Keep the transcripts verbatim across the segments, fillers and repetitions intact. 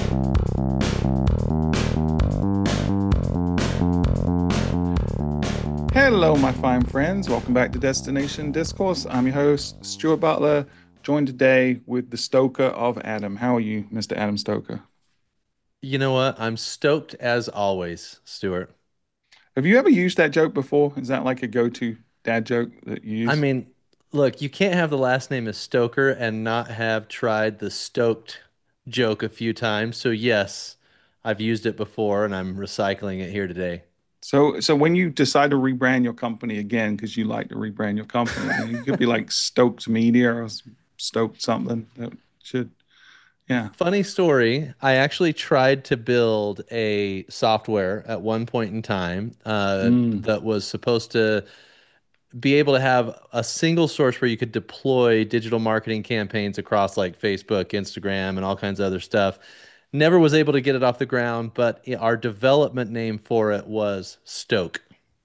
Hello, my fine friends. Welcome back to Destination Discourse. I'm your host, Stuart Butler, joined today with the Stoker of Adam. How are you, Mister Adam Stoker? You know what? I'm stoked as always, Stuart. Have you ever used that joke before? Is that like a go-to dad joke that you I use? mean, look, you can't have the last name as Stoker and not have tried the stoked joke a few times. So, yes, I've used it before and I'm recycling it here today. So, so when you decide to rebrand your company again, because you like to rebrand your company, then you could be like Stoked Media or Stoked something. That should, yeah. Funny story, I actually tried to build a software at one point in time uh, Mm. that was supposed to be able to have a single source where you could deploy digital marketing campaigns across like Facebook, Instagram, and all kinds of other stuff. Never was able to get it off the ground, but our development name for it was Stoke.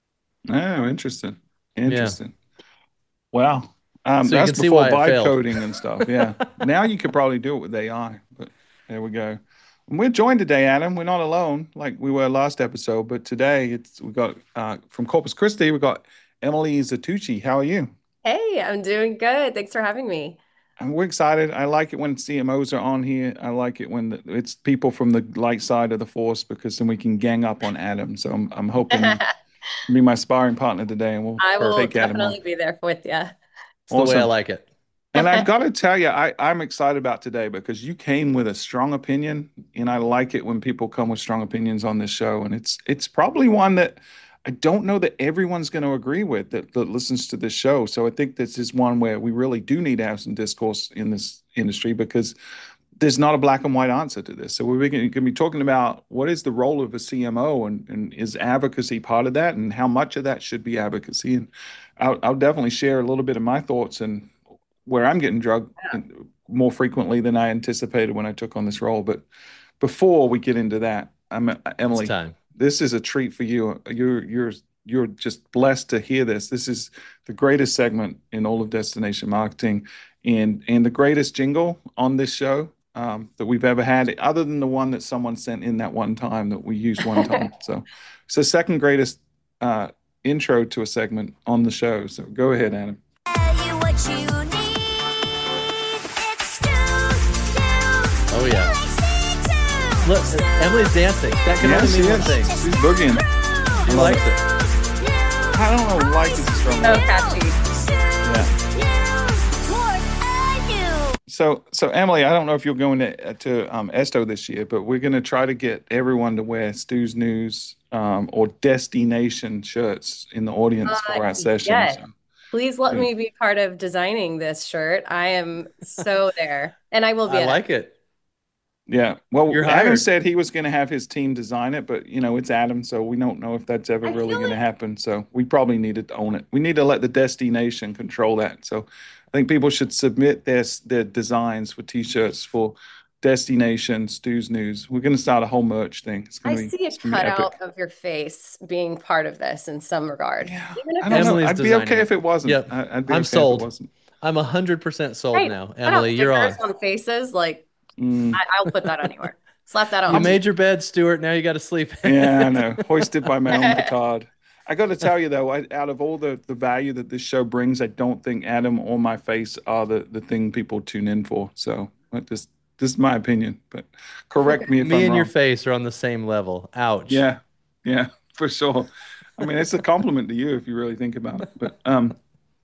Oh, interesting. Yeah. Interesting. Wow. Um, So you that's can see before why it vibe failed. coding and stuff. Yeah. Now you could probably do it with A I, but there we go. And we're joined today, Adam. We're not alone like we were last episode, but today it's we got uh, from Corpus Christi, we got Emily Zatucci. How are you? Hey, I'm doing good. Thanks for having me. And we're excited. I like it when C M Os are on here. I like it when the, it's people from the light side of the force because then we can gang up on Adam. So I'm I'm hoping to be my sparring partner today, and we'll I will take Adam on. definitely be there with you. It's the way I Awesome. like it. And I've got to tell you, I, I'm excited about today because you came with a strong opinion, and I like it when people come with strong opinions on this show. And it's it's probably one that I don't know that everyone's going to agree with that, that listens to this show. So I think this is one where we really do need to have some discourse in this industry because there's not a black and white answer to this. So we're going to be talking about what is the role of a C M O and, and is advocacy part of that and how much of that should be advocacy. And I'll, I'll definitely share a little bit of my thoughts and where I'm getting drugged more frequently than I anticipated when I took on this role. But before we get into that, I'm It's Emily. time. This is a treat for you. You're you're you're just blessed to hear this. This is the greatest segment in all of destination marketing, and and the greatest jingle on this show um, that we've ever had, other than the one that someone sent in that one time that we used one time. So it's the second greatest uh, intro to a segment on the show. So go ahead, Adam. Tell you what you need. It's Stu's, Stu's, Oh, yeah. Galaxy Look, Stu's, Emily's dancing. That can Yes, only mean one yes. thing. She's boogieing. Stu's, She love likes it. it. Stu's, I don't know, like is a strong So word. catchy. Yeah. Stu's, what are you? So, so Emily, I don't know if you're going to to um, Esto this year, but we're going to try to get everyone to wear Stu's News um, or Destination shirts in the audience Uh, for our session. yes. So, Please let yeah. me be part of designing this shirt. I am so there, and I will be I in it. like it. Yeah. Well, You're Adam hired. said he was going to have his team design it, but you know, it's Adam, so we don't know if that's ever I really feel going to like happen. So we probably need to own it. We need to let the Destination control that. So I think people should submit their their designs for t-shirts for Destination Stu's News. We're going to start a whole merch thing. It's going I to be see a it's going to be cutout epic. of your face being part of this in some regard, Yeah, even if I don't it's know. Emily's I'd be designing okay it. if it wasn't. Yep. I, I'd be I'm okay if it sold. wasn't. I'm one hundred percent sold hey, now. put out Emily, you're stickers on. on faces. Like Mm, I, I'll put that anywhere. Slap that You on. I'm made your bed, Stuart. Now you got to sleep in yeah, I it. know. Hoisted by my own petard. I got to tell you though, I, out of all the the value that this show brings, I don't think Adam or my face are the the thing people tune in for. So but this this is my opinion, but correct me if Me I'm and your wrong. face are on the same level. Ouch. Yeah, yeah, for sure. I mean, it's a compliment to you if you really think about it. But um,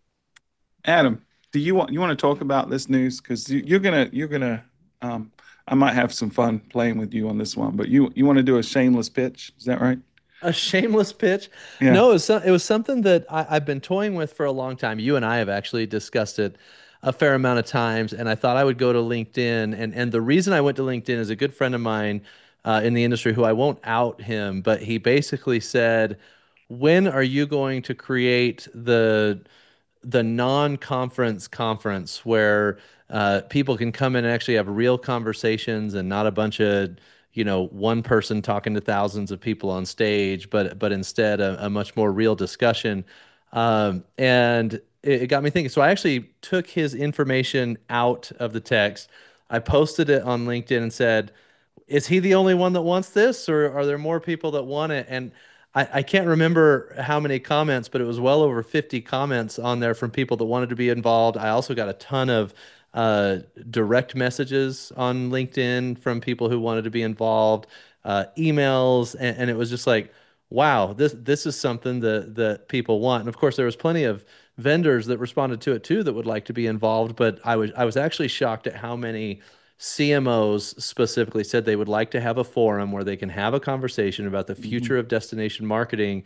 Adam, do you want you want to talk about this news? Because you, you're gonna you're gonna um, I might have some fun playing with you on this one. But you you want to do a shameless pitch? Is that right? A shameless pitch? Yeah. No, it was, so, it was something that I, I've been toying with for a long time. You and I have actually discussed it a fair amount of times, and I thought I would go to LinkedIn. And and the reason I went to LinkedIn is a good friend of mine uh, in the industry who I won't out him, but he basically said, "When are you going to create the the non-conference conference where uh, people can come in and actually have real conversations and not a bunch of, you know, one person talking to thousands of people on stage, but but instead a, a much more real discussion." Um, and it, it got me thinking. So I actually took his information out of the text. I posted it on LinkedIn and said, is he the only one that wants this, or are there more people that want it? And I, I can't remember how many comments, but it was well over fifty comments on there from people that wanted to be involved. I also got a ton of uh, direct messages on LinkedIn from people who wanted to be involved, uh, emails, and, and it was just like, wow, this this is something that that people want. And of course, there was plenty of vendors that responded to it too that would like to be involved. But I was I was actually shocked at how many C M Os specifically said they would like to have a forum where they can have a conversation about the Mhm. future of destination marketing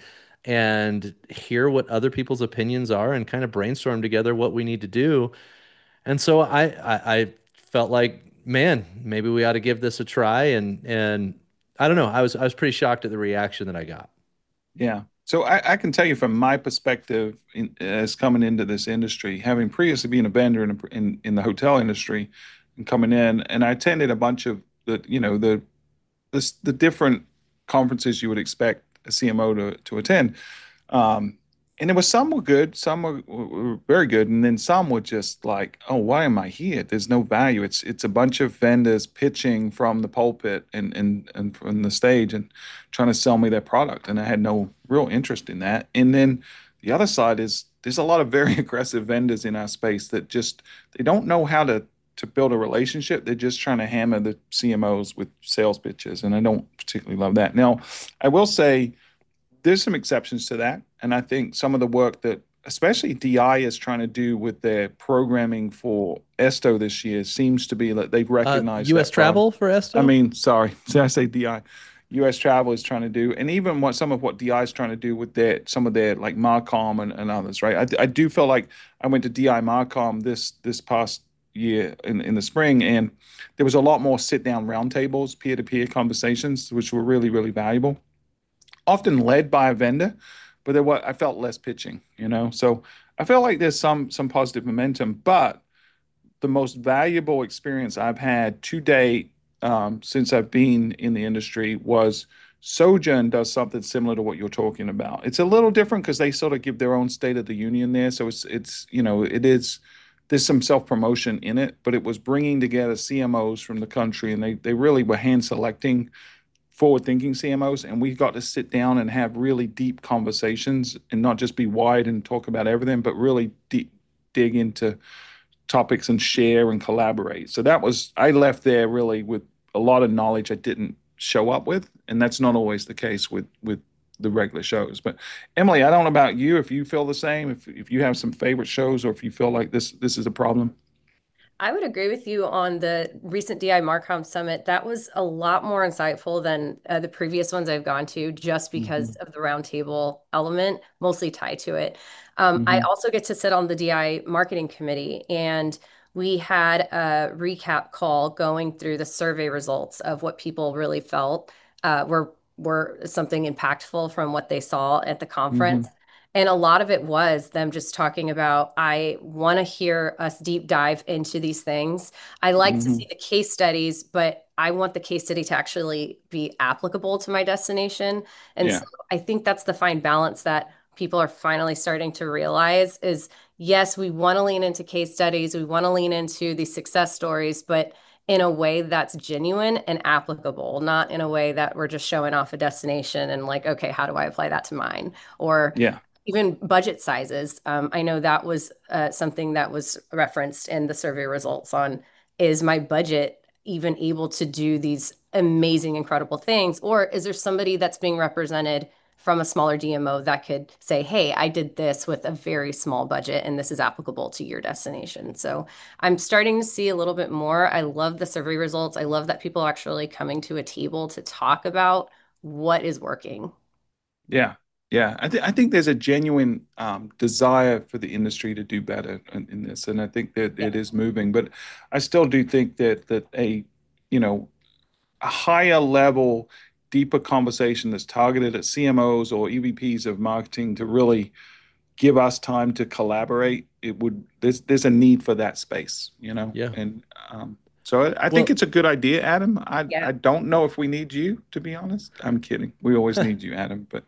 and hear what other people's opinions are and kind of brainstorm together what we need to do. And so I, I, I felt like, man, maybe we ought to give this a try. And and I don't know. I was I was pretty shocked at the reaction that I got. Yeah. So I, I can tell you from my perspective in, as coming into this industry, having previously been a vendor in, a, in in the hotel industry and coming in, and I attended a bunch of the, you know, the the, the different conferences you would expect a C M O to to attend. Um, and there was some were good, some were, were very good, and then some were just like, oh, why am I here? There's no value. It's it's a bunch of vendors pitching from the pulpit and and and from the stage and trying to sell me their product, and I had no real interest in that. And then the other side is there's a lot of very aggressive vendors in our space that just they don't know how to to build a relationship. They're just trying to hammer the C M Os with sales pitches, and I don't particularly love that. Now, I will say there's some exceptions to that. And I think some of the work that especially D I is trying to do with their programming for Esto this year seems to be that they've Uh, recognized U S that problem. Travel for I Esto? mean, sorry, did I say D I? U S Travel is trying to do, and even what some of what D I is trying to do with their some of their like Marcom and, and others, right? I, I do feel like I went to D I Marcom this this past year in, in the spring, and there was a lot more sit down roundtables, peer to peer conversations, which were really, really valuable, often led by a vendor, but there was I felt less pitching, you know. So I feel like there's some some positive momentum, but the most valuable experience I've had to date um, since I've been in the industry was Sojourn does something similar to what you're talking about. It's a little different because they sort of give their own state of the union there. So it's it's you know it is there's some self promotion in it, but it was bringing together C M Os from the country, and they they really were hand selecting forward thinking C M Os, and we got to sit down and have really deep conversations and not just be wide and talk about everything, but really deep dig into topics and share and collaborate. So that was, I left there really with a lot of knowledge I didn't show up with. And that's not always the case with, with the regular shows. But Emily, I don't know about you, if you feel the same, if, if you have some favorite shows or if you feel like this, this is a problem. I would agree with you on the recent D I Marcom Summit. That was a lot more insightful than uh, the previous ones I've gone to, just because Hmm. of the roundtable element, mostly tied to it. Um, I Hmm. also get to sit on the D I marketing committee, and we had a recap call going through the survey results of what people really felt uh, were were something impactful from what they saw at the conference. Hmm. And a lot of it was them just talking about, I want to hear us deep dive into these things. I like to see Hmm. the case studies, but I want the case study to actually be applicable to my destination. And so Yeah. I think that's the fine balance that people are finally starting to realize is, yes, we want to lean into case studies, we want to lean into these success stories, but in a way that's genuine and applicable, not in a way that we're just showing off a destination and like, okay, how do I apply that to mine? Or Yeah. even budget sizes. Um, I know that was uh, something that was referenced in the survey results on, is my budget even able to do these amazing, incredible things? Or is there somebody that's being represented from a smaller D M O that could say, hey, I did this with a very small budget and this is applicable to your destination? So I'm starting to see a little bit more. I love the survey results. I love that people are actually coming to a table to talk about what is working. Yeah, yeah. I think I think there's a genuine um, desire for the industry to do better in, in this, and I think that Yeah. it is moving. But I still do think that that a you know a higher level, deeper conversation that's targeted at C M Os or E V Ps of marketing to really give us time to collaborate. It would there's there's a need for that space, you know, Yeah. and um, so I, I think Well, it's a good idea, Adam. I Yeah. I don't know if we need you, to be honest. I'm kidding. We always need you, Adam. But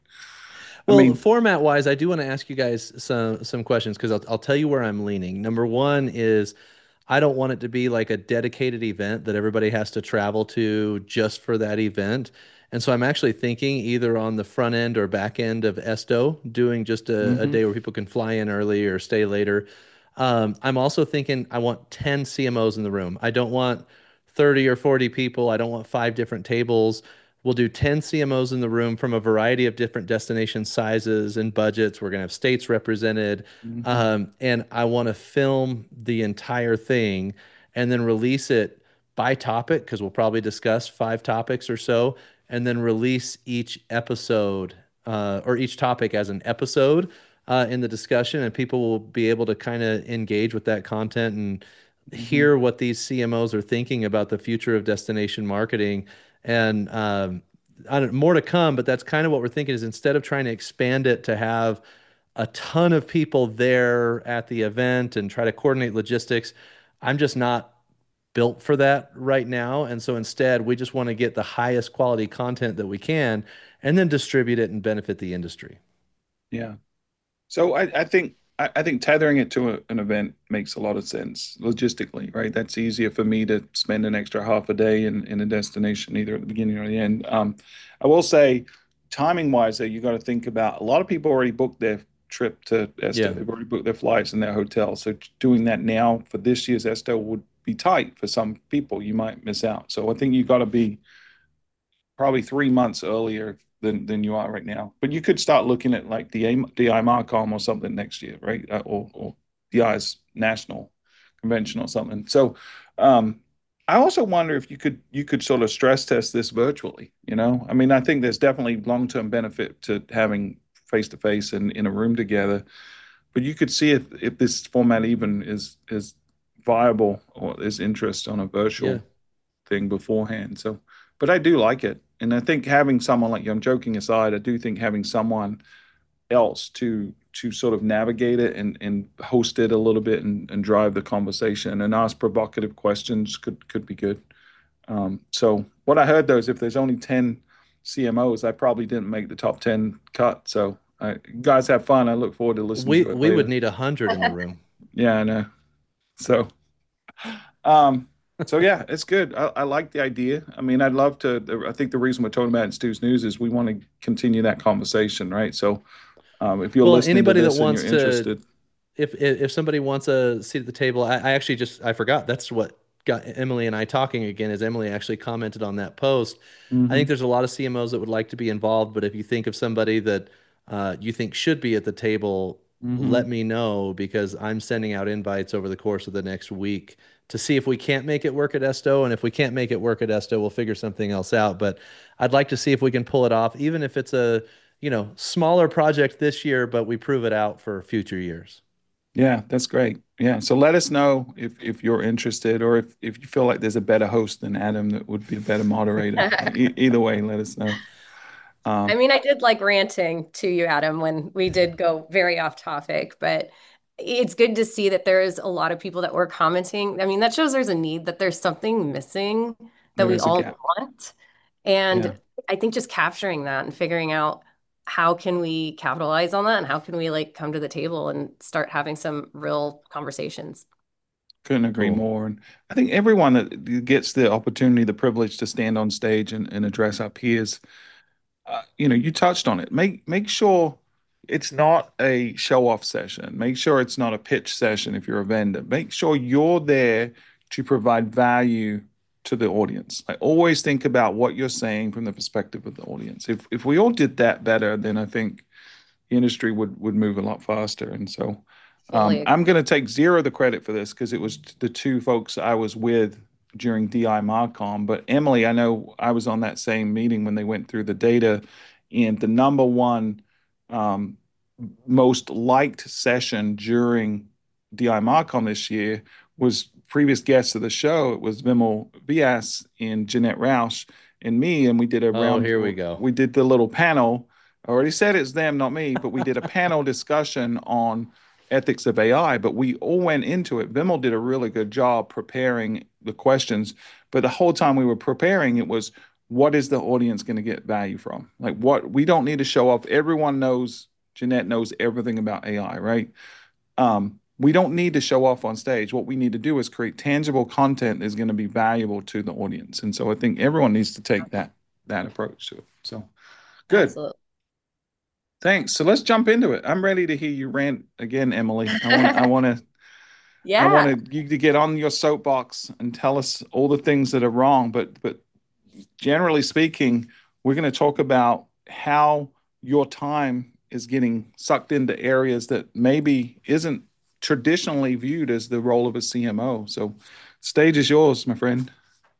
I well, mean. format wise, I do want to ask you guys some some questions because I'll I'll tell you where I'm leaning. Number one is I don't want it to be like a dedicated event that everybody has to travel to just for that event. And so I'm actually thinking either on the front end or back end of Esto, doing just a, a Hmm. day where people can fly in early or stay later. Um, I'm also thinking I want ten C M Os in the room. I don't want thirty or forty people. I don't want five different tables. We'll do ten C M Os in the room from a variety of different destination sizes and budgets. We're going to have states represented. Hmm. Um, and I want to film the entire thing and then release it by topic because we'll probably discuss five topics or so, and then release each episode uh, or each topic as an episode uh, in the discussion, and people will be able to kind of engage with that content and Hmm. hear what these C M Os are thinking about the future of destination marketing. And um, I don't, more to come, but that's kind of what we're thinking is instead of trying to expand it to have a ton of people there at the event and try to coordinate logistics, I'm just not built for that right now. And so instead, we just want to get the highest quality content that we can and then distribute it and benefit the industry. Yeah. So I, I think I, I think tethering it to a, an event makes a lot of sense logistically, right? That's easier for me to spend an extra half a day in, in a destination, either at the beginning or the end. Um, I will say, timing wise, though, you got to think about a lot of people already booked their trip to Esto. Yeah. They've already booked their flights and their hotel. So doing that now for this year's Esto would be tight for some people. You might miss out. So I think you got to be probably three months earlier than than you are right now. But you could start looking at like the D I Marcom or something next year, right? Uh, or or D I's national convention or something. So um, I also wonder if you could you could sort of stress test this virtually. You know, I mean, I think there's definitely long term benefit to having face to face and in a room together. But you could see if if this format even is is viable or there's interest on a Yeah. virtual thing beforehand. So, but I do like it. And I think having someone like you, I'm joking aside, I do think having someone else to to sort of navigate it and and host it a little bit and, and drive the conversation and ask provocative questions could could be good. Um, so what I heard though is if there's only ten C M Os, I probably didn't make the top ten cut. So uh, you guys have fun. I look forward to listening We to it we would later. need a hundred in the room. Yeah, I know. So Um, so yeah, it's good. I, I like the idea. I mean, I'd love to. I think the reason we're talking about it in Stu's News is we want to continue that conversation, right? So, um, if you're Well, listening to anybody that this and you're wants to interested, if if if somebody wants a seat at the table, I, I actually just I forgot. That's what got Emily and I talking again. Is Emily actually commented on that post? I think hmm. there's a lot of C M Os that would like to be involved, but if you think of somebody that uh, you think should be at the table, let Hmm. me know because I'm sending out invites over the course of the next week to see if we can't make it work at Esto, and if we can't make it work at Esto, we'll figure something else out. But I'd like to see if we can pull it off, even if it's a you know smaller project this year, but we prove it out for future years. Yeah, that's great. Yeah, so let us know if if you're interested or if if you feel like there's a better host than Adam that would be a better moderator. E either way, let us know. I Um, mean, I did like ranting to you, Adam, when we did go very off topic, but it's good to see that there is a lot of people that were commenting. I mean, that shows there's a need, that there's something missing that there we is a all gap. want. Yeah. And I think just capturing that and figuring out how can we capitalize on that and how can we like come to the table and start having some real conversations. Couldn't agree Cool. more. And I think everyone that gets the opportunity, the privilege to stand on stage and, and address our peers, uh, you know, you touched on it. Make make sure it's not a show off session. Make sure it's not a pitch session if you're a vendor. Make sure you're there to provide value to the audience. I always think about what you're saying from the perspective of the audience. If if we all did that better, then I think the industry would would move a lot faster. And so um, Fully. I'm going to take zero of the credit for this because it was the two folks I was with during D I Marcom. But Emily, I know I was on that same meeting when they went through the data, and the number one um, most liked session during D I Marcom this year was previous guests of the show. It was Vimal Vyas and Jeanette Roush and me, and we did a Oh, round. here we go. We did the little panel. I already said it's them, not me, but we did a panel discussion on ethics of A I. But we all went into it. Vimal did a really good job preparing the questions, but the whole time we were preparing, it was what is the audience going to get value from? Like what we don't need to show off. Everyone knows Jeanette knows everything about A I, right? Um, we don't need to show off on stage. What we need to do is create tangible content that is going to be valuable to the audience. And so I think everyone needs to take that that approach to it. So good. Absolutely. Thanks. So let's jump into it. I'm ready to hear you rant again, Emily. I want I want to I Yeah. want you to get on your soapbox and tell us all the things that are wrong. But but generally speaking, we're going to talk about how your time is getting sucked into areas that maybe isn't traditionally viewed as the role of a C M O. So stage is yours, my friend.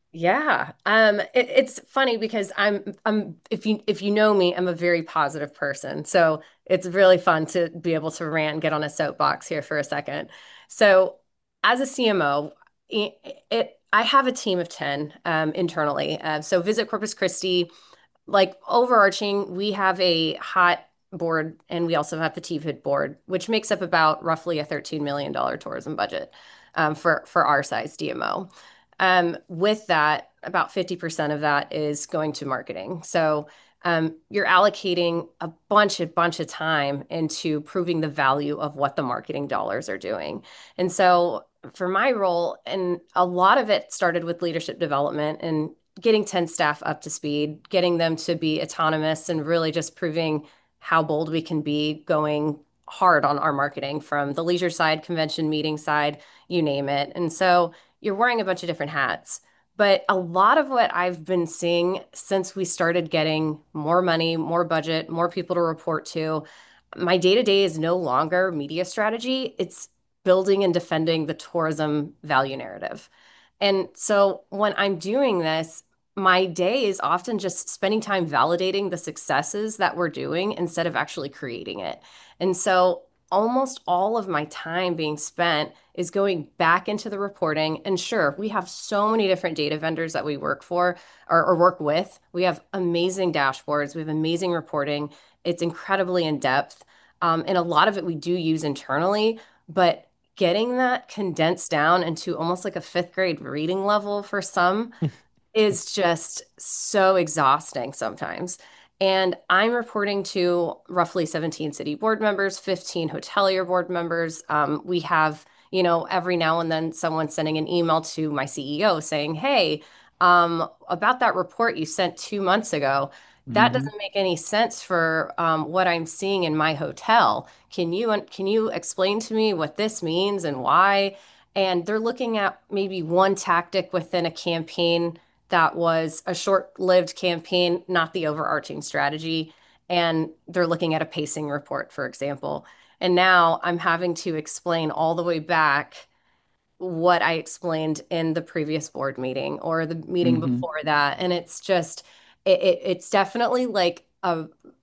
Yeah. Um, it, it's funny because I'm I'm if you if you know me, I'm a very positive person. So it's really fun to be able to rant and get on a soapbox here for a second. So as a C M O, it, it I have a team of ten um, internally. Uh, so Visit Corpus Christi, like overarching, we have a hot board and we also have the T V I D board, which makes up about roughly a thirteen million dollars tourism budget um, for, for our size D M O. Um, with that, about fifty percent of that is going to marketing. So um, you're allocating a bunch, a bunch of time into proving the value of what the marketing dollars are doing. And so for my role, and a lot of it started with leadership development and getting ten staff up to speed, getting them to be autonomous and really just proving how bold we can be going hard on our marketing from the leisure side, convention meeting side, you name it. And so you're wearing a bunch of different hats. But a lot of what I've been seeing since we started getting more money, more budget, more people to report to, my day to day is no longer media strategy. It's building and defending the tourism value narrative. And so when I'm doing this, my day is often just spending time validating the successes that we're doing instead of actually creating it. And so almost all of my time being spent is going back into the reporting. And sure, we have so many different data vendors that we work for or, or work with. We have amazing dashboards, we have amazing reporting. It's incredibly in depth. Um, and a lot of it we do use internally, but getting that condensed down into almost like a fifth grade reading level for some is just so exhausting sometimes. And I'm reporting to roughly seventeen city board members, fifteen hotelier board members. Um, we have, you know, every now and then someone sending an email to my C E O saying, hey, um, about that report you sent two months ago, that Mm-hmm. doesn't make any sense for um, what I'm seeing in my hotel. Can you can you explain to me what this means and why? And they're looking at maybe one tactic within a campaign that was a short-lived campaign, not the overarching strategy. And they're looking at a pacing report, for example. And now I'm having to explain all the way back what I explained in the previous board meeting or the meeting Mm-hmm. before that. And it's just, it, it, it's definitely like a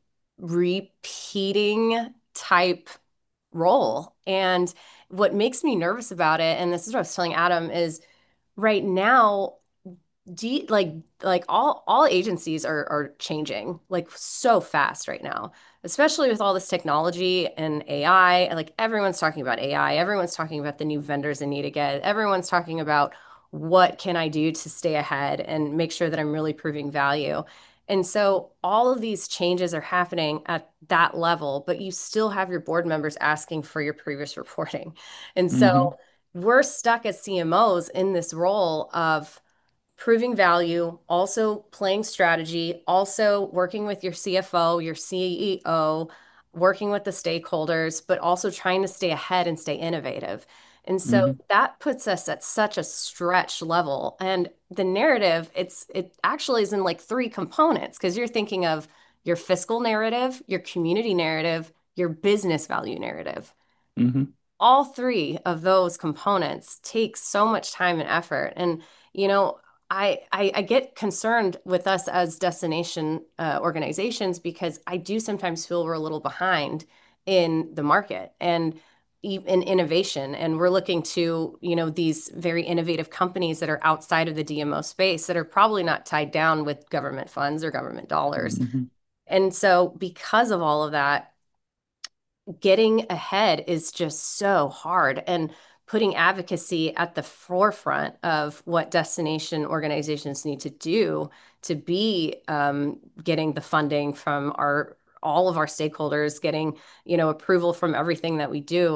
repeating type role. And what makes me nervous about it, and this is what I was telling Adam, is right now de like like all all agencies are are changing like so fast right now, especially with all this technology and A I. And like everyone's talking about A I, everyone's talking about the new vendors they need to get, everyone's talking about what can I do to stay ahead and make sure that I'm really proving value. And so all of these changes are happening at that level, but you still have your board members asking for your previous reporting. And Mm-hmm. so we're stuck as C M Os in this role of proving value, also playing strategy, also working with your C F O, your C E O, working with the stakeholders, but also trying to stay ahead and stay innovative. And so Mm-hmm. that puts us at such a stretch level. And the narrative, it's it actually is in like three components because you're thinking of your fiscal narrative, your community narrative, your business value narrative. Mm-hmm. All three of those components take so much time and effort. And, you know, I, I, I get concerned with us as destination uh, organizations because I do sometimes feel we're a little behind in the market and e- in innovation. And we're looking to, you know, these very innovative companies that are outside of the D M O space that are probably not tied down with government funds or government dollars. Mm-hmm. And so because of all of that, getting ahead is just so hard and putting advocacy at the forefront of what destination organizations need to do to be um, getting the funding from our all of our stakeholders, getting, you know, approval from everything that we do.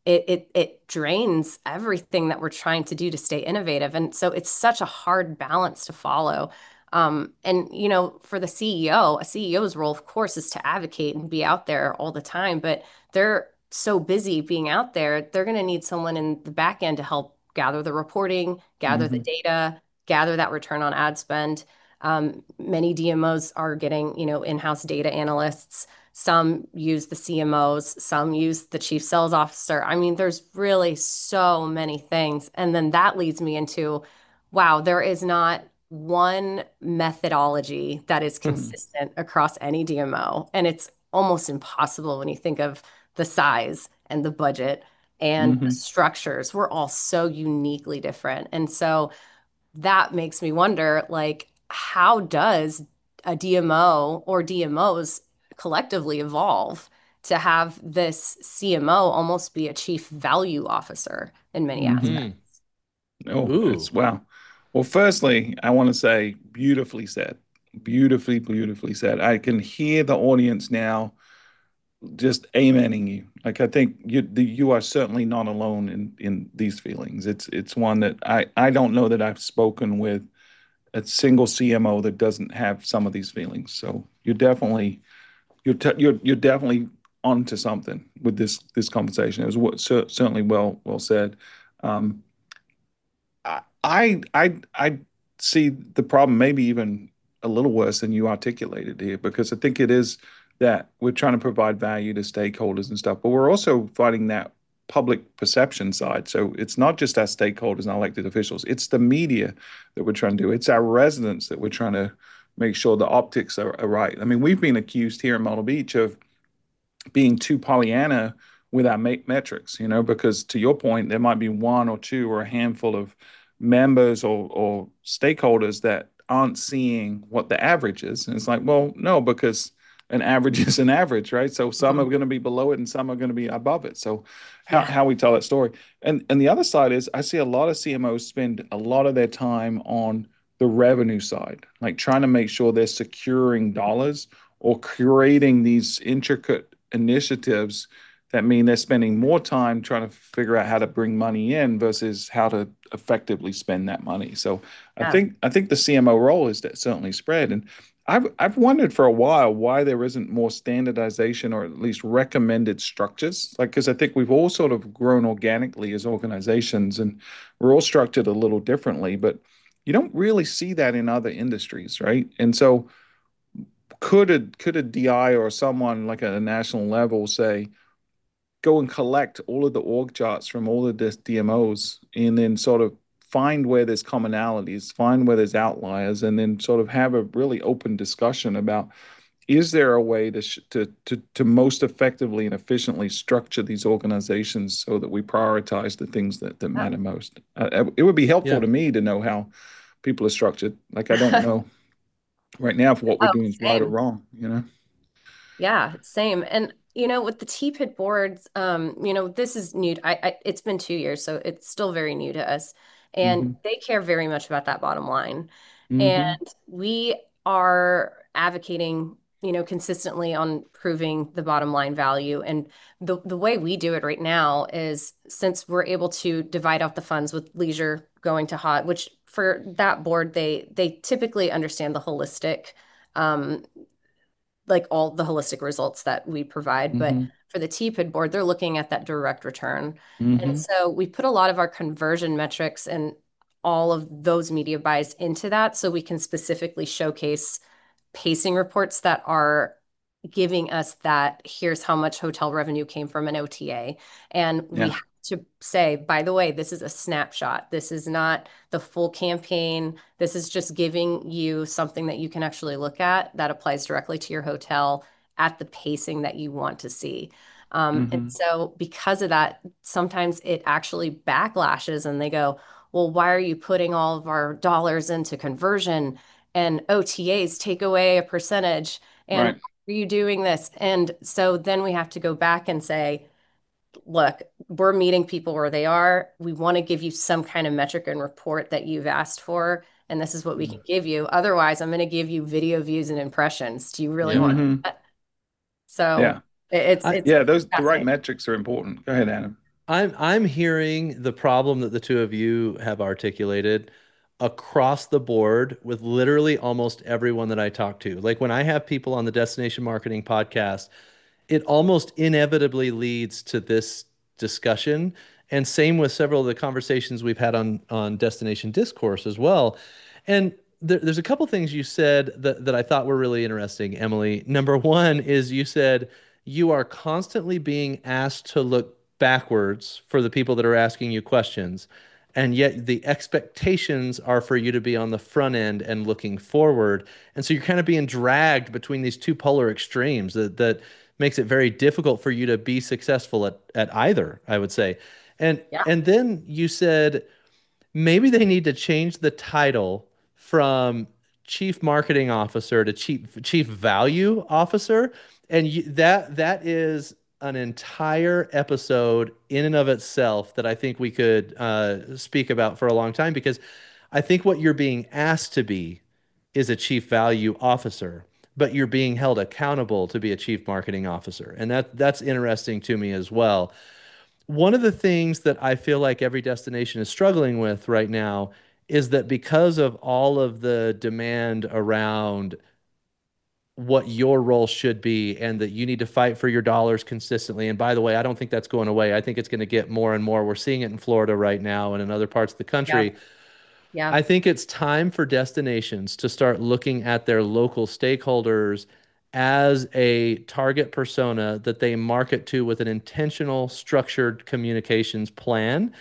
it it it drains everything that we're trying to do to stay innovative. And so it's such a hard balance to follow. Um, and you know, for the C E O, a C E O's role, of course, is to advocate and be out there all the time, but they're so busy being out there, they're going to need someone in the back end to help gather the reporting, gather the Hmm. data, gather that return on ad spend. Um, many D M Os are getting, you know, in-house data analysts. Some use the C M Os, some use the chief sales officer. I mean, there's really so many things. And then that leads me into, wow, there is not one methodology that is consistent across any D M O. And it's almost impossible when you think of the size and the budget and the Hmm. structures. We're all so uniquely different. And so that makes me wonder, like, how does a D M O or D M Os collectively evolve to have this C M O almost be a chief value officer in many Hmm. aspects? Hmm. Oh, Ooh. it's wow. Well, firstly, I want to say beautifully said. Beautifully, beautifully said. I can hear the audience now just amening you. Like I think you the, you are certainly not alone in in these feelings. It's it's one that I I don't know that I've spoken with a single C M O that doesn't have some of these feelings. So you're definitely you're te- you're you're definitely onto something with this this conversation. It was what, cer certainly well well said. Um, I I I see the problem maybe even a little worse than you articulated here because I think it is that we're trying to provide value to stakeholders and stuff, but we're also fighting that public perception side. So it's not just our stakeholders and our elected officials, it's the media that we're trying to do. It's our residents that we're trying to make sure the optics are, are right. I mean, we've been accused here in Myrtle Beach of being too Pollyanna with our metrics, you know, because to your point, there might be one or two or a handful of members or, or stakeholders that aren't seeing what the average is. And it's like, well, no, because an average is an average, right? So some are Mhm. going to be below it and some are going to be above it. So how, Yeah. how we tell that story. And and the other side is I see a lot of C M Os spend a lot of their time on the revenue side, like trying to make sure they're securing dollars or creating these intricate initiatives that mean they're spending more time trying to figure out how to bring money in versus how to effectively spend that money. So I Yeah. think I think the C M O role is certainly spread, and I've I've wondered for a while why there isn't more standardization or at least recommended structures. Like because I think we've all sort of grown organically as organizations, and we're all structured a little differently, but you don't really see that in other industries, right? And so could a could a D I or someone like at a national level say, go and collect all of the org charts from all of the D M Os and then sort of find where there's commonalities, find where there's outliers, and then sort of have a really open discussion about is there a way to sh- to to to most effectively and efficiently structure these organizations so that we prioritize the things that that matter most. Uh, it would be helpful Yeah. to me to know how people are structured. Like I don't know right now if what we're Oh, doing is right or same. wrong, you know? Yeah, same. And you know, with the T P I D boards, um, you know, this is new. I, I it's been two years, so it's still very new to us. And Hmm. they care very much about that bottom line. And Hmm. we are advocating, you know, consistently on proving the bottom line value. And the the way we do it right now is since we're able to divide out the funds with leisure going to hot, which for that board, they they typically understand the holistic um, like all the holistic results that we provide. But Hmm. for the T P I D board, they're looking at that direct return. And Hmm. so we put a lot of our conversion metrics and all of those media buys into that so we can specifically showcase pacing reports that are giving us that here's how much hotel revenue came from an O T A. And we Yeah. have to say, by the way, this is a snapshot. This is not the full campaign. This is just giving you something that you can actually look at that applies directly to your hotel at the pacing that you want to see. Um, and Hmm. so, because of that, sometimes it actually backlashes and they go, well, why are you putting all of our dollars into conversion and O T As take away a percentage? And Right. are you doing this? And so then we have to go back and say, look, we're meeting people where they are. We want to give you some kind of metric and report that you've asked for, and this is what we can give you. Otherwise, I'm going to give you video views and impressions. Do you really Yep. want Hmm. that? So Yeah. it- it's I it's Yeah. Those the right fascinating. metrics are important. Go ahead, Adam. I'm I'm hearing the problem that the two of you have articulated across the board with literally almost everyone that I talk to. Like when I have people on the Destination Marketing podcast, it almost inevitably leads to this discussion. And same with several of the conversations we've had on on Destination Discourse as well. And there, there's a couple things you said that, that I thought were really interesting, Emily. Number one is you said you are constantly being asked to look backwards for the people that are asking you questions. And yet the expectations are for you to be on the front end and looking forward. And so you're kind of being dragged between these two polar extremes that that makes it very difficult for you to be successful at, at either, I would say. And Yeah. and then you said maybe they need to change the title from chief marketing officer to chief chief value officer, and you, that that is an entire episode in and of itself that I think we could uh, speak about for a long time, because I think what you're being asked to be is a chief value officer, but you're being held accountable to be a chief marketing officer, and that that's interesting to me as well. One of the things that I feel like every destination is struggling with right now is that because of all of the demand around what your role should be and that you need to fight for your dollars consistently. And by the way, I don't think that's going away. I think it's going to get more and more. We're seeing it in Florida right now and in other parts of the Yeah. country. Yeah. I think it's time for destinations to start looking at their local stakeholders as a target persona that they market to with an intentional, structured communications plan.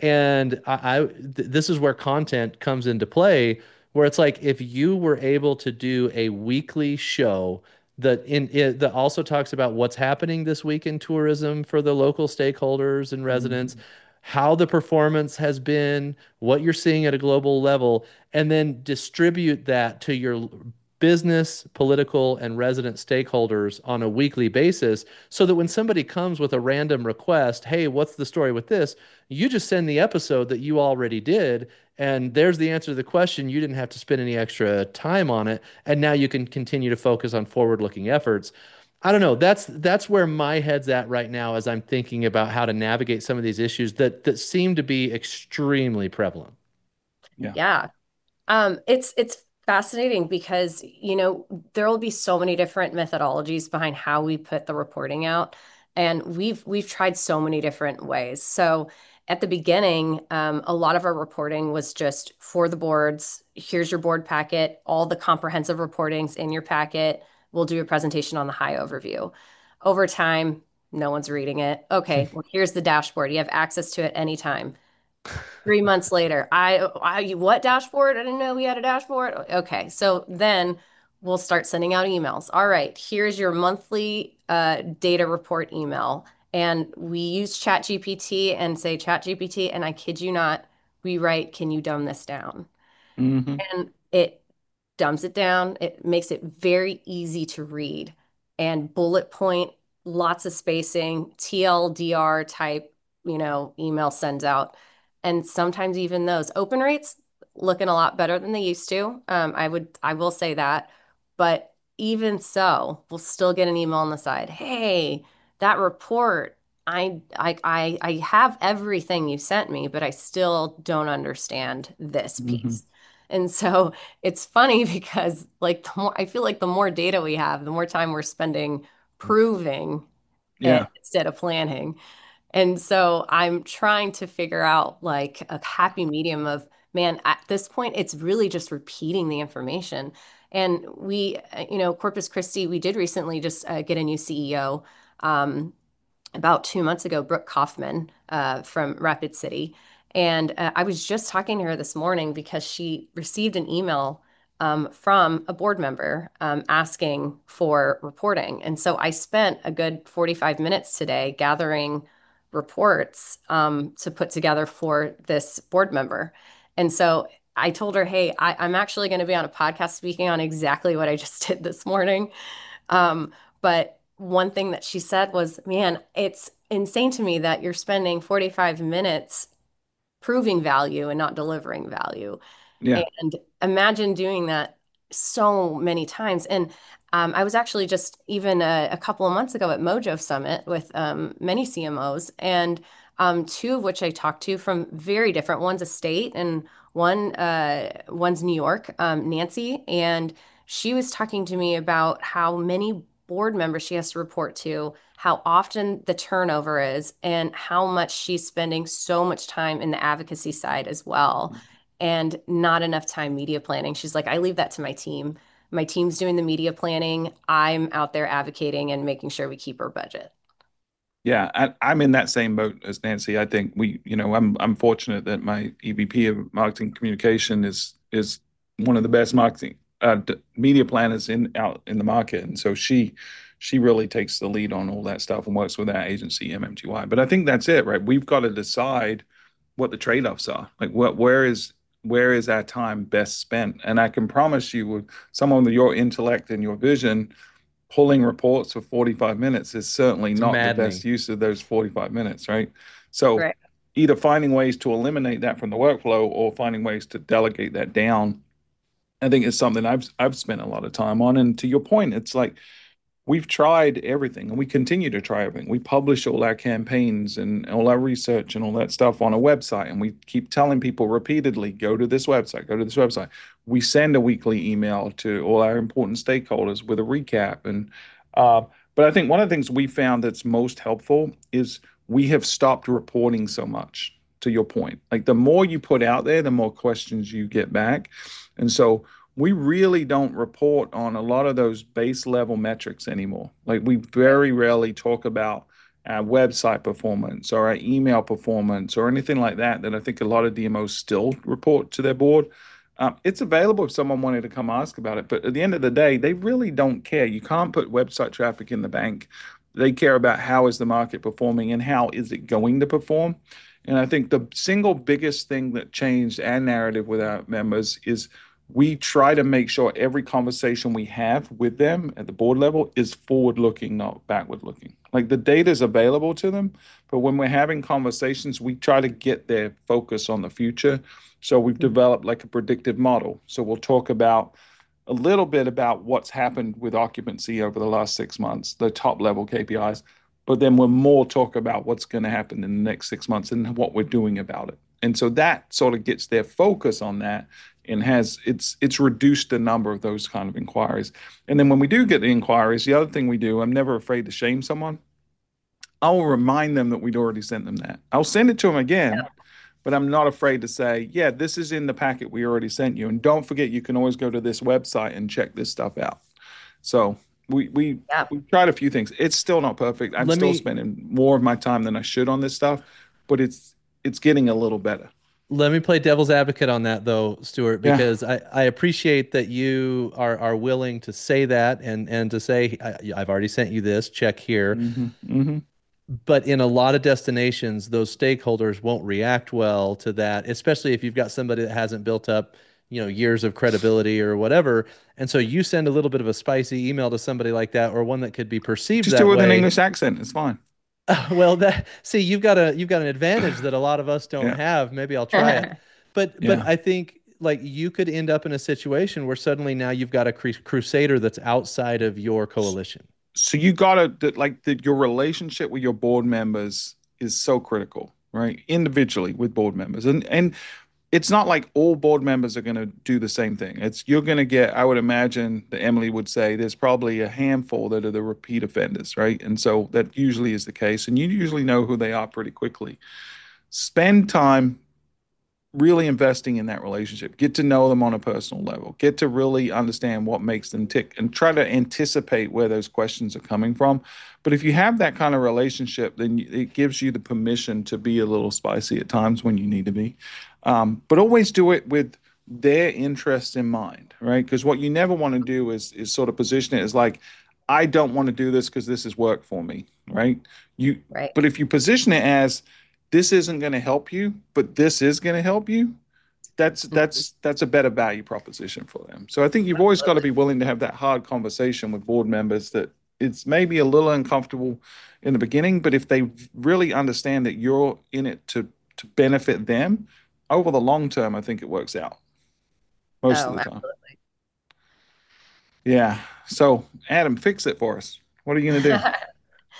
And I, I th- this is where content comes into play, where it's like if you were able to do a weekly show that in it that also talks about what's happening this week in tourism for the local stakeholders and residents, Mhm. how the performance has been, what you're seeing at a global level, and then distribute that to your business, political, and resident stakeholders on a weekly basis so that when somebody comes with a random request, hey, what's the story with this? You just send the episode that you already did, and there's the answer to the question. You didn't have to spend any extra time on it, and now you can continue to focus on forward-looking efforts. I don't know. That's that's where my head's at right now as I'm thinking about how to navigate some of these issues that that seem to be extremely prevalent. Yeah. Yeah. Um, it's it's fascinating because, you know, there will be so many different methodologies behind how we put the reporting out, and we've we've tried so many different ways. So at the beginning, um, a lot of our reporting was just for the boards. Here's your board packet, all the comprehensive reportings in your packet. We'll do a presentation on the high overview. Over time, no one's reading it. Okay, well, here's the dashboard. You have access to it anytime. Three months later, I, I, what dashboard? I didn't know we had a dashboard. Okay, so then we'll start sending out emails. All right, here's your monthly uh, data report email. And we use ChatGPT and say, ChatGPT, and I kid you not, we write, can you dumb this down? Hmm. And it dumbs it down. It makes it very easy to read and bullet point, lots of spacing, T L D R type, you know, email sends out. And sometimes even those open rates looking a lot better than they used to. Um, I would, I will say that. But even so, we'll still get an email on the side. Hey, that report, I, I, I, I have everything you sent me, but I still don't understand this Hmm. piece. And so it's funny because like the more I feel like the more data we have, the more time we're spending proving it Yeah. instead of planning. And so I'm trying to figure out like a happy medium of, man, at this point, it's really just repeating the information. And we, uh, you know, Corpus Christi, we did recently just uh, get a new C E O. Um, about two months ago, Brooke Kaufman uh, from Rapid City. And uh, I was just talking to her this morning because she received an email um, from a board member um, asking for reporting. And so I spent a good forty-five minutes today gathering reports um, to put together for this board member. And so I told her, hey, I, I'm actually going to be on a podcast speaking on exactly what I just did this morning. Um, but one thing that she said was, man, it's insane to me that you're spending forty-five minutes proving value and not delivering value. Yeah. And imagine doing that so many times. And um, I was actually just even a, a couple of months ago at Mojo Summit with um, many C M Os, and um, two of which I talked to from very different. One's a state and one uh, one's New York, um, Nancy, and she was talking to me about how many board members she has to report to, how often the turnover is, and how much she's spending so much time in the advocacy side as well, and not enough time media planning. She's like, I leave that to my team. My team's doing the media planning. I'm out there advocating and making sure we keep our budget. Yeah, I, I'm in that same boat as Nancy. I think we, you know, I'm I'm fortunate that my E V P of marketing communication is is one of the best marketing uh, d- media planners in out in the market, and so she she really takes the lead on all that stuff and works with our agency M M T Y. But I think that's it, right? We've got to decide what the trade-offs are. Like, what where is where is our time best spent? And I can promise you, with someone with your intellect and your vision, pulling reports for forty-five minutes is certainly It's not the best maddening. use of those forty-five minutes, right? So Right. either finding ways to eliminate that from the workflow or finding ways to delegate that down, I think is something I've I've spent a lot of time on. And to your point, it's like we've tried everything and we continue to try everything. We publish all our campaigns and all our research and all that stuff on a website. And we keep telling people repeatedly, go to this website, go to this website. We send a weekly email to all our important stakeholders with a recap. And, uh, but I think one of the things we found that's most helpful is we have stopped reporting so much, to your point. Like the more you put out there, the more questions you get back. And so we really don't report on a lot of those base level metrics anymore. Like we very rarely talk about our website performance or our email performance or anything like that that I think a lot of D M Os still report to their board. Um, it's available if someone wanted to come ask about it, but at the end of the day, they really don't care. You can't put website traffic in the bank. They care about how is the market performing and how is it going to perform. And I think the single biggest thing that changed our narrative with our members is we try to make sure every conversation we have with them at the board level is forward looking, not backward looking. Like the data is available to them, but when we're having conversations, we try to get their focus on the future. So we've developed like a predictive model. So we'll talk about a little bit about what's happened with occupancy over the last six months, the top level K P Is, but then we'll more talk about what's going to happen in the next six months and what we're doing about it. And so that sort of gets their focus on that and has it's it's reduced the number of those kind of inquiries. And then when we do get the inquiries, the other thing we do, I'm never afraid to shame someone. I'll remind them that we'd already sent them that. I'll send it to them again, but I'm not afraid to say, yeah, this is in the packet we already sent you. And don't forget, you can always go to this website and check this stuff out. So we we Yeah. we've tried a few things. It's still not perfect. I'm Let still me spending more of my time than I should on this stuff, but it's it's getting a little better. let me play devil's advocate on that though, Stuart, Yeah. because I, I appreciate that you are are willing to say that and and to say I, I've already sent you this, check here. hmm hmm But in a lot of destinations, those stakeholders won't react well to that, especially if you've got somebody that hasn't built up, you know, years of credibility or whatever. And so you send a little bit of a spicy email to somebody like that, or one that could be perceived Just do that it with an way. English accent. It's fine. Well, that see, you've got a you've got an advantage that a lot of us don't Yeah. have. Maybe I'll try it. But but Yeah. I think like you could end up in a situation where suddenly now you've got a cru crusader that's outside of your coalition. So you gotta that like that your relationship with your board members is so critical, right? Individually with board members. And and it's not like all board members are gonna do the same thing. It's you're gonna get, I would imagine that Emily would say there's probably a handful that are the repeat offenders, right? And so that usually is the case. And you usually know who they are pretty quickly. Spend time really investing in that relationship. Get to know them on a personal level. Get to really understand what makes them tick and try to anticipate where those questions are coming from. But if you have that kind of relationship, then it gives you the permission to be a little spicy at times when you need to be. Um, but always do it with their interests in mind, right? Because what you never want to do is is sort of position it as like, I don't want to do this because this has worked for me, right? You, Right. but if you position it as this isn't going to help you, but this is going to help you, that's that's that's a better value proposition for them. So I think you've always got to be willing to have that hard conversation with board members that it's maybe a little uncomfortable in the beginning, but if they really understand that you're in it to to benefit them over the long term, I think it works out most of Oh, the time. Yeah. So Adam, fix it for us. What are you going to do? absolutely.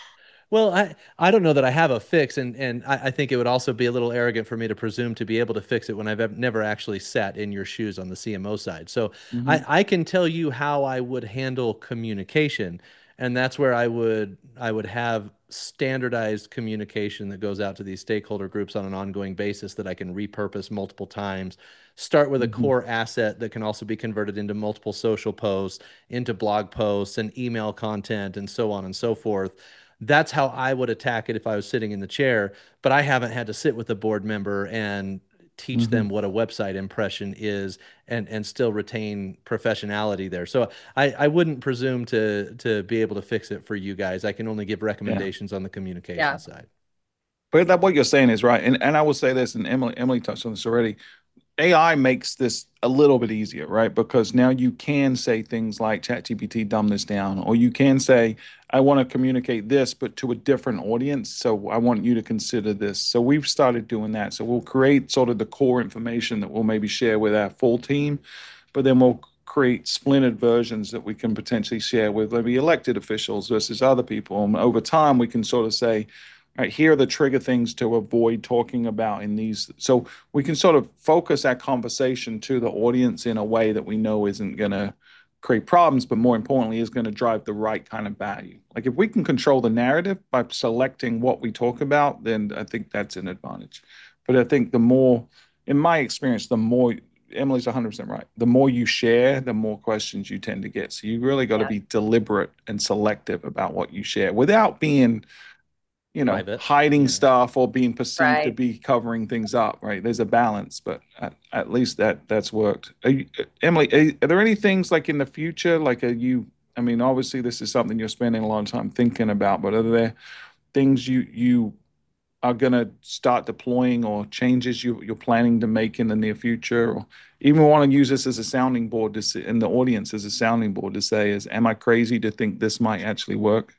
Well, I, I don't know that I have a fix, and and I, I think it would also be a little arrogant for me to presume to be able to fix it when I've ev- never actually sat in your shoes on the C M O side. So I, Hmm. I can tell you how I would handle communication, and that's where I would I would have standardized communication that goes out to these stakeholder groups on an ongoing basis that I can repurpose multiple times. Start with a Hmm. core asset that can also be converted into multiple social posts, into blog posts and email content, and so on and so forth. That's how I would attack it if I was sitting in the chair, but I haven't had to sit with a board member and teach them Hmm. what a website impression is and and still retain professionality there. So I, I wouldn't presume to to be able to fix it for you guys. I can only give Yeah. recommendations on the communication Yeah. side. But that what you're saying is right. And and I will say this, and Emily Emily touched on this already. A I makes this a little bit easier, right? Because now you can say things like ChatGPT, dumb this down, or you can say, I want to communicate this, but to a different audience. So I want you to consider this. So we've started doing that. So we'll create sort of the core information that we'll maybe share with our full team, but then we'll create splintered versions that we can potentially share with maybe elected officials versus other people. And over time, we can sort of say, all right, here are the trigger things to avoid talking about in these. So we can sort of focus our conversation to the audience in a way that we know isn't going to create problems, but more importantly, is going to drive the right kind of value. Like if we can control the narrative by selecting what we talk about, then I think that's an advantage. But I think the more, in my experience, the more Emily's one hundred percent right. The more you share, the more questions you tend to get. So you really got to Yeah. be deliberate and selective about what you share without being, you know, Private. hiding Yeah. stuff or being perceived to Right. be covering things up, right? There's a balance, but at, at least that that's worked. Are you, Emily, are, are there any things like in the future, like are you, I mean, obviously this is something you're spending a lot of time thinking about, but are there things you you are going to start deploying or changes you, you're planning to make in the near future? Or even want to use this as a sounding board to say, in the audience as a sounding board to say is, am I crazy to think this might actually work?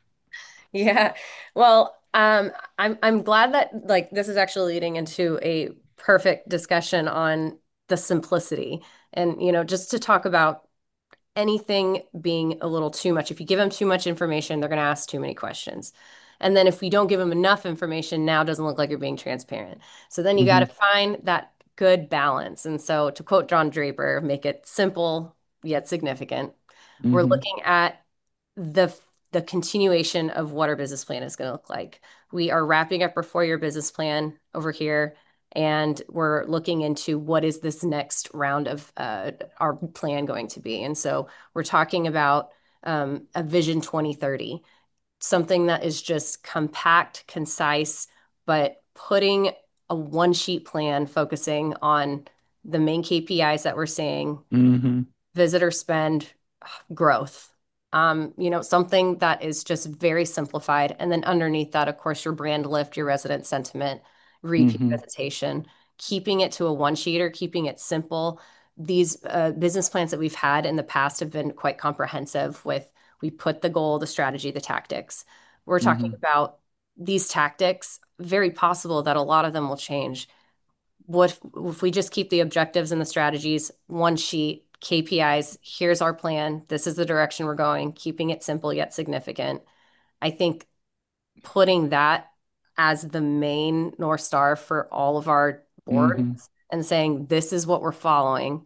Yeah. Well, um, I'm I'm glad that like this is actually leading into a perfect discussion on the simplicity. And you know, just to talk about anything being a little too much. If you give them too much information, they're going to ask too many questions. And then if you don't give them enough information, now it doesn't look like you're being transparent. So then you got to Hmm. find that good balance. And so to quote John Draper, make it simple yet significant. We're Hmm. looking at the the continuation of what our business plan is going to look like. We are wrapping up our four-year business plan over here, and we're looking into what is this next round of uh, our plan going to be. And so we're talking about um, a Vision twenty thirty, something that is just compact, concise, but putting a one sheet plan focusing on the main K P Is that we're seeing, Hmm. visitor spend, growth. Um, you know, something that is just very simplified. And then underneath that, of course, your brand lift, your resident sentiment, repeat Hmm. visitation, keeping it to a one sheeter, keeping it simple. These uh, business plans that we've had in the past have been quite comprehensive with we put the goal, the strategy, the tactics. We're talking Hmm. about these tactics, very possible that a lot of them will change. What if, if we just keep the objectives and the strategies, one sheet, K P Is, here's our plan, this is the direction we're going, keeping it simple yet significant. I think putting that as the main North Star for all of our boards Hmm. and saying this is what we're following,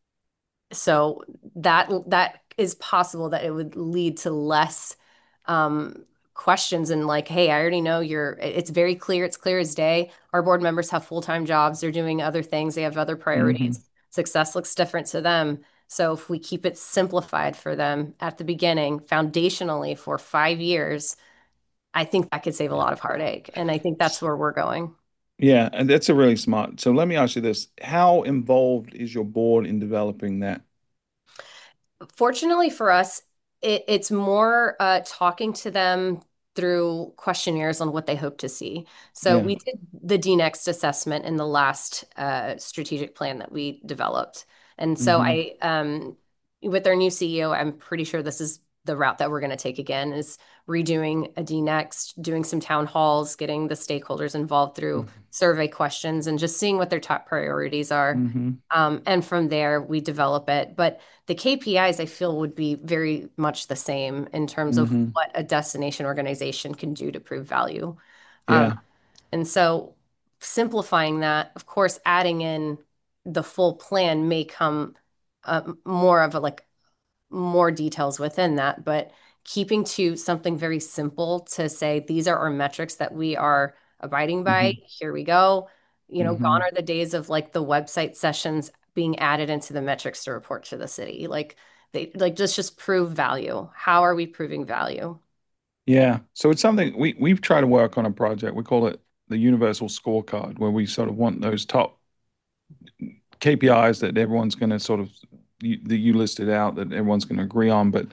so that that is possible that it would lead to less um, questions and like, hey, I already know you're. It's very clear. It's clear as day. Our board members have full-time jobs. They're doing other things. They have other Hmm. priorities. Success looks different to them. So if we keep it simplified for them at the beginning, foundationally for five years, I think that could save a lot of heartache. And I think that's where we're going. Yeah, and that's a really smart. So let me ask you this. How involved is your board in developing that? Fortunately for us, it, it's more uh, talking to them through questionnaires on what they hope to see. So Yeah. we did the D next assessment in the last uh, strategic plan that we developed. And so Hmm. I, um, with our new C E O, I'm pretty sure this is the route that we're going to take again is redoing a D next, doing some town halls, getting the stakeholders involved through survey questions and just seeing what their top priorities are. Mm-hmm. Um, and from there, we develop it. But the K P Is, I feel, would be very much the same in terms of Mm-hmm. what a destination organization can do to prove value. Um, Yeah. and so simplifying that, of course, adding in the full plan may come uh, more of a like more details within that, but keeping to something very simple to say, these are our metrics that we are abiding by. Mm-hmm. Here we go. You know, Mm-hmm. gone are the days of like the website sessions being added into the metrics to report to the city. Like they like just just prove value. How are we proving value? Yeah. So it's something we we've tried to work on a project. We call it the Universal Scorecard, where we sort of want those top K P Is that everyone's going to sort of you, that you listed out that everyone's going to agree on, but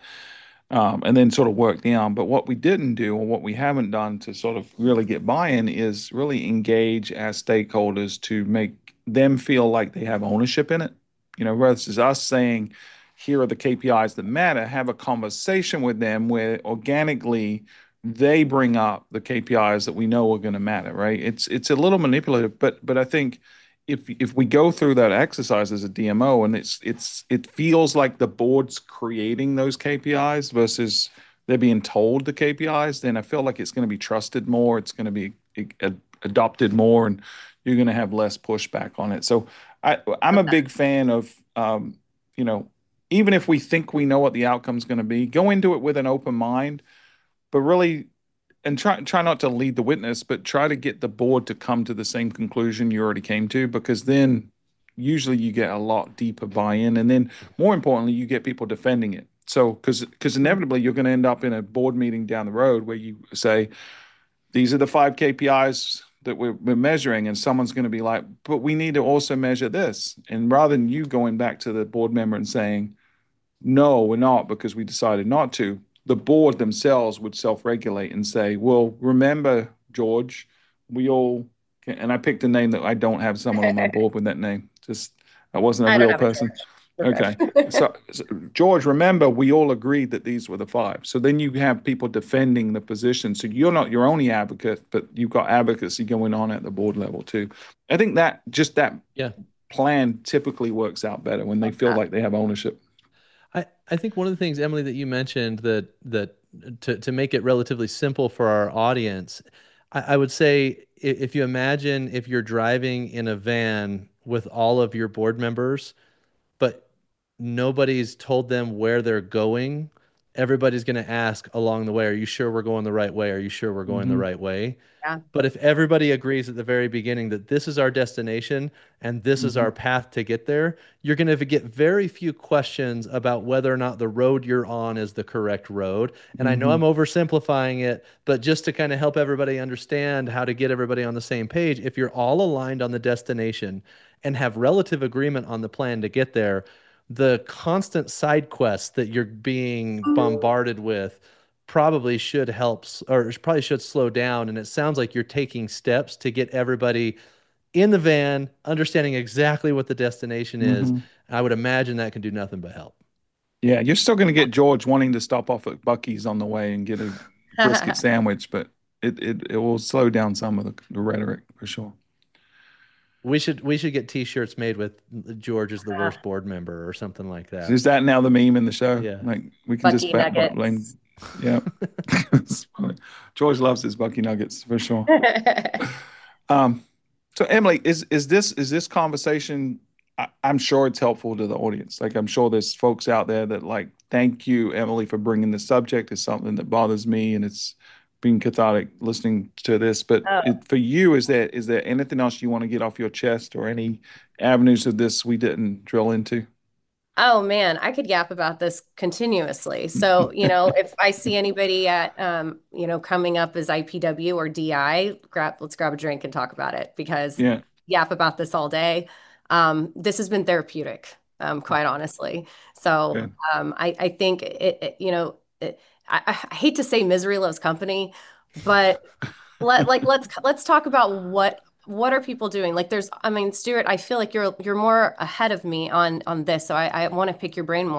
um, and then sort of work down. But what we didn't do, or what we haven't done to sort of really get buy-in, is really engage our stakeholders to make them feel like they have ownership in it. You know, versus us saying, here are the K P Is that matter, have a conversation with them where organically they bring up the K P Is that we know are going to matter, right? It's it's a little manipulative, but but I think if if we go through that exercise as a D M O and it's it's it feels like the board's creating those K P Is versus they're being told the K P Is, then I feel like it's going to be trusted more, it's going to be a- adopted more, and you're going to have less pushback on it. So I I'm a big fan of um, you know, even if we think we know what the outcome's going to be, go into it with an open mind, but really and try try not to lead the witness, but try to get the board to come to the same conclusion you already came to, because then usually you get a lot deeper buy-in, and then more importantly, you get people defending it. So because because inevitably you're going to end up in a board meeting down the road where you say these are the five K P Is that we're, we're measuring, and someone's going to be like, but we need to also measure this. And rather than you going back to the board member and saying, no, we're not because we decided not to, the board themselves would self-regulate and say, well, remember, George, we all, and I picked a name that I don't have someone on my board with that name. Just, that wasn't a I don't real have a person. George. We're Okay. good. So, so, George, remember, we all agreed that these were the five. So then you have people defending the position. So you're not your only advocate, but you've got advocacy going on at the board level too. I think that just that Yeah. plan typically works out better when they feel like they have ownership. I, I think one of the things, Emily, that you mentioned that that to, to make it relatively simple for our audience, I, I would say i- if you imagine if you're driving in a van with all of your board members, but nobody's told them where they're going, everybody's going to ask along the way, are you sure we're going the right way? Are you sure we're going the Mhm. right way? Yeah. But if everybody agrees at the very beginning that this is our destination and this is Mhm. our path to get there, you're going to get very few questions about whether or not the road you're on is the correct road. And I know I'm Mhm. oversimplifying it, but just to kind of help everybody understand how to get everybody on the same page, if you're all aligned on the destination and have relative agreement on the plan to get there, the constant side quests that you're being bombarded with probably should help s- or probably should slow down. And it sounds like you're taking steps to get everybody in the van, understanding exactly what the destination is. Mhm. I would imagine that can do nothing but help. Yeah, you're still going to get George wanting to stop off at Bucky's on the way and get a brisket sandwich, but it, it, it will slow down some of the, the rhetoric for sure. We should we should get t-shirts made with George is the worst board member or something like that. Is that now the meme in the show? Yeah. Like we can just Bucky back, back, Nuggets. blame. Yeah. It's funny. George loves his Bucky Nuggets for sure. Um, so Emily, is is this is this conversation? I, I'm sure it's helpful to the audience. Like I'm sure there's folks out there that like, thank you, Emily, for bringing this subject. It's something that bothers me, and it's been cathartic listening to this. But Oh. it, for you, is there is there anything else you want to get off your chest, or any avenues of this we didn't drill into? Oh man, I could yap about this continuously. So, you know, if I see anybody at um, you know, coming up as I P W or D I, grab let's grab a drink and talk about it because Yeah. yap about this all day. Um, this has been therapeutic, um, quite honestly. So, Good. um, I I think it, it you know, it, I, I hate to say misery loves company, but let like let's let's talk about what what are people doing? Like there's, I mean, Stuart, I feel like you're you're more ahead of me on on this, so I, I want to pick your brain more.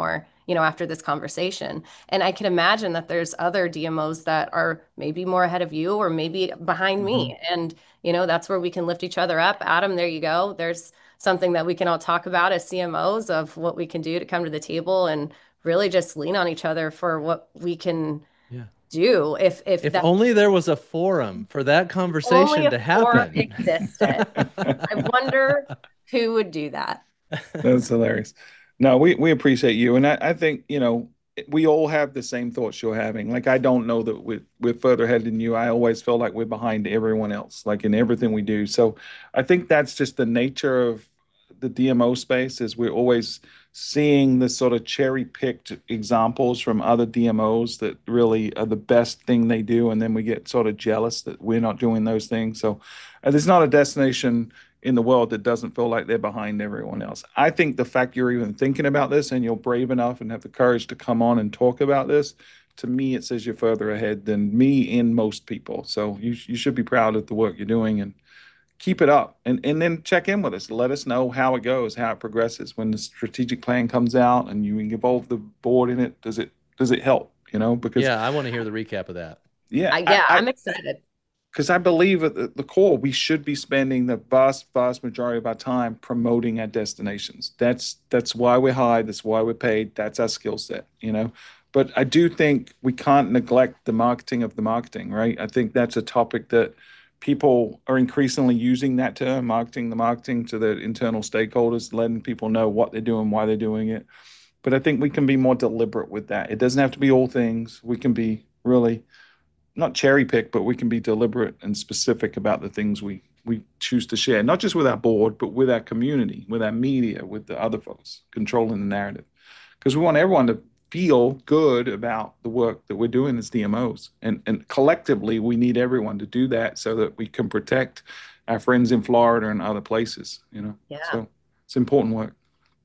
you know, after this conversation. And I can imagine that there's other D M Os that are maybe more ahead of you or maybe behind Mhm. me. And, you know, that's where we can lift each other up. Adam, there you go. There's something that we can all talk about as C M Os of what we can do to come to the table and really just lean on each other for what we can Yeah. do if if If that only there was a forum for that only conversation a to forum happen. existed. I wonder who would do that. That's hilarious. No, we we appreciate you, and I, I think you know we all have the same thoughts you're having. Like I don't know that we're we're further ahead than you. I always feel like we're behind everyone else, like in everything we do. So I think that's just the nature of the D M O space. Is we're always seeing the sort of cherry picked examples from other D M Os that really are the best thing they do, and then we get sort of jealous that we're not doing those things. So uh, there's not a destination in the world that doesn't feel like they're behind everyone else. I think the fact you're even thinking about this and you're brave enough and have the courage to come on and talk about this, to me, it says you're further ahead than me and most people. So you you should be proud of the work you're doing and keep it up. And and then check in with us. Let us know how it goes, how it progresses. When the strategic plan comes out and you involve the board in it, does it does it help? You know, because Yeah, I want to hear the recap of that. yeah, I, I, yeah, I I'm excited. because I believe at the, the core, we should be spending the vast, vast majority of our time promoting our destinations. That's that's why we're hired. That's why we're paid. That's our skill set, you know. But I do think we can't neglect the marketing of the marketing, right? I think that's a topic that people are increasingly using that term, marketing the marketing to the internal stakeholders, letting people know what they're doing, why they're doing it. But I think we can be more deliberate with that. It doesn't have to be all things. We can be really not cherry pick, but we can be deliberate and specific about the things we we choose to share, not just with our board, but with our community, with our media, with the other folks controlling the narrative. Because we want everyone to feel good about the work that we're doing as D M Os. And and collectively we need everyone to do that so that we can protect our friends in Florida and other places, you know. Yeah, So it's important work.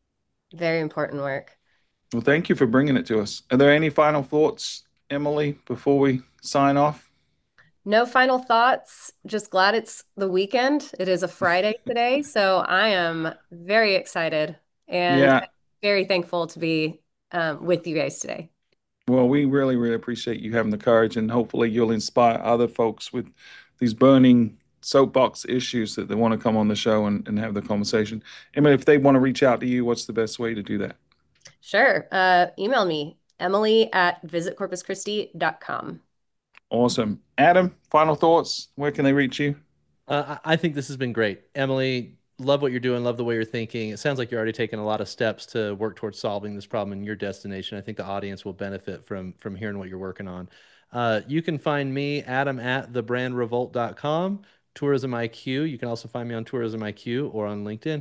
very important work. Well, thank you for bringing it to us. Are there any final thoughts, Emily, before we sign off? No final thoughts. Just glad it's the weekend. It is a Friday today, so I am very excited and Yeah. very thankful to be um, with you guys today. Well, we really, really appreciate you having the courage, and hopefully you'll inspire other folks with these burning soapbox issues that they want to come on the show and, and have the conversation. I mean, if they want to reach out to you, what's the best way to do that? Sure. Uh, email me, Emily at visit corpus christi dot com. Awesome. Adam, final thoughts? Where can they reach you? Uh, I I think this has been great. Emily, love what you're doing, love the way you're thinking. It sounds like you're already taking a lot of steps to work towards solving this problem in your destination. I think the audience will benefit from from hearing what you're working on. Uh, you can find me, Adam, at the brand revolt dot com, Tourism I Q. You can also find me on Tourism I Q or on LinkedIn.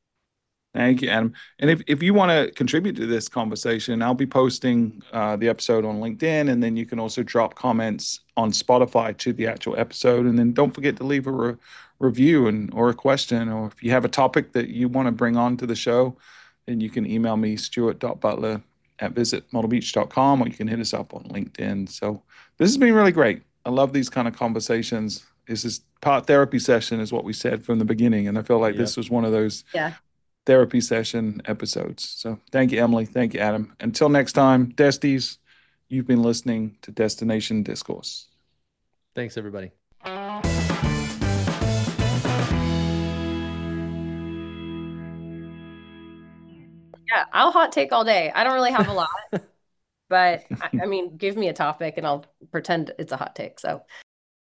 Thank you, Adam. And if, if you want to contribute to this conversation, I'll be posting uh, the episode on LinkedIn, and then you can also drop comments on Spotify to the actual episode. And then don't forget to leave a re review and or a question, or if you have a topic that you want to bring on to the show, then you can email me, stuart dot butler at visit model beach dot com, or you can hit us up on LinkedIn. So this has been really great. I love these kind of conversations. This is part therapy session, is what we said from the beginning. And I feel like Yep. this was one of those Yeah. therapy session episodes. So thank you, Emily. Thank you, Adam. Until next time, Desties, you've been listening to Destination Discourse. Thanks, everybody. Yeah, I'll hot take all day. I don't really have a lot, but I, I mean, give me a topic and I'll pretend it's a hot take. So